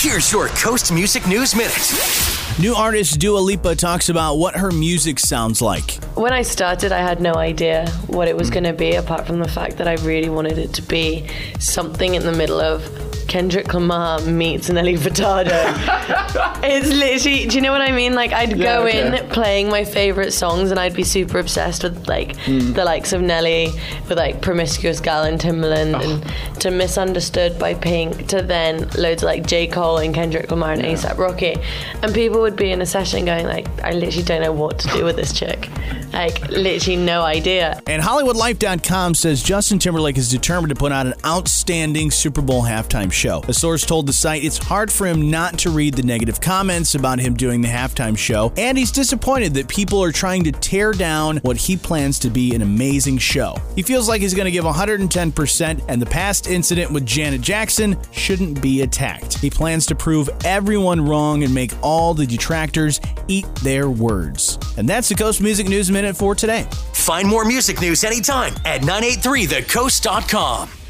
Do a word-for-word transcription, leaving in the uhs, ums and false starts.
Here's your Coast Music News Minute. New artist Dua Lipa talks about what her music sounds like. When I started, I had no idea what it was going to be, apart from the fact that I really wanted it to be something in the middle of Kendrick Lamar meets Nelly Furtado. It's literally, do you know what I mean? Like, I'd Yeah, go okay. in playing my favourite songs and I'd be super obsessed with, like, Mm. the likes of Nelly, with, like, Promiscuous Gal and Timbaland, Oh. and to Misunderstood by Pink, to then loads of, like, J. Cole and Kendrick Lamar and Yeah. A$AP Rocky. And people would be in a session going, like, I literally don't know what to do with this chick. Like, literally no idea. And Hollywood Life dot com says Justin Timberlake is determined to put out an outstanding Super Bowl halftime show. A source told the site it's hard for him not to read the negative comments about him doing the halftime show, and he's disappointed that people are trying to tear down what he plans to be an amazing show. He feels like he's going to give one hundred ten percent, and the past incident with Janet Jackson shouldn't be attacked. He plans to prove everyone wrong and make all the detractors eat their words. And that's the Coast Music News Minute for today. Find more music news anytime at nine eighty-three the coast dot com.